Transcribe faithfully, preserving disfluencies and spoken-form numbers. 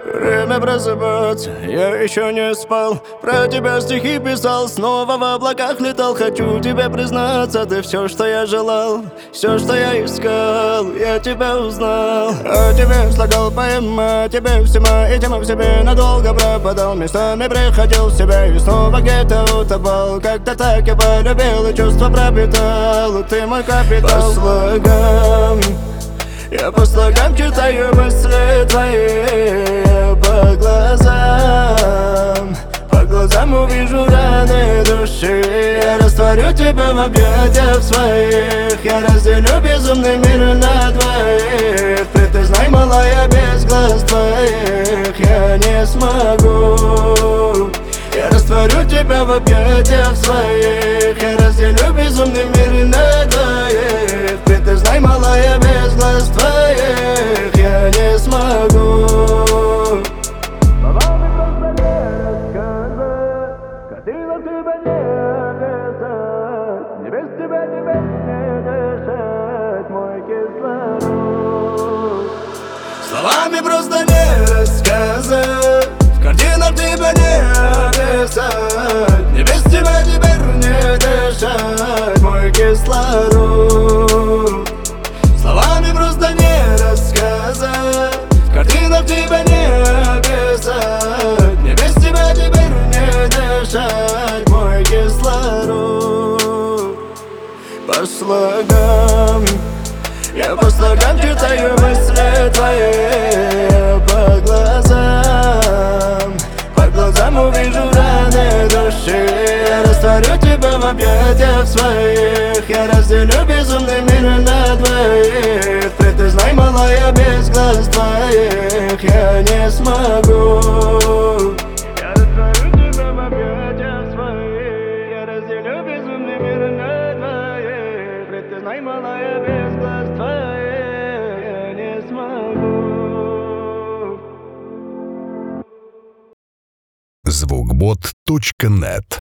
Время просыпаться, я еще не спал. Про тебя стихи писал, снова в облаках летал. Хочу тебе признаться, ты все, что я желал, все, что я искал, я тебя узнал. О тебе слагал поэма, тебе всема и тема в себе надолго пропадал. Местами приходил в себя и снова где-то утопал. Как-то так я полюбил и чувства пропитал. Ты мой капитал. По слогам я по слогам читаю мысли твои. По глазам, по глазам увижу раны души. Я растворю тебя в объятиях своих. Я разделю безумный мир на двоих. Признай, малая, без глаз твоих я не смогу. Я растворю тебя в объятиях своих. Я разделю безумный мир на двоих. Признай, малая, без глаз твоих я не смогу. Словами просто не рассказать, хотела тебя не описать. Не без тебя теперь не дышать, мой кислород. Словами просто не рассказать, в картинах тебя не описать. Не без тебя теперь не дышать, мой кислород. Словами просто не рассказать, в картинах тебя не описать. Не без тебя теперь не дышать, мой кислород. По слогам я по слогам читаю мысли твои. По глазам, по глазам увижу раны души. Я растворю тебя в объятиях своих. Я разделю безумный мир на двоих. Признай, малая, без глаз твоих я не смогу. Я растворю тебя в объятиях своих. Я разделю безумный мир на двоих. Признай, малая, без глаз твоих я не смогу. звукбот точка нет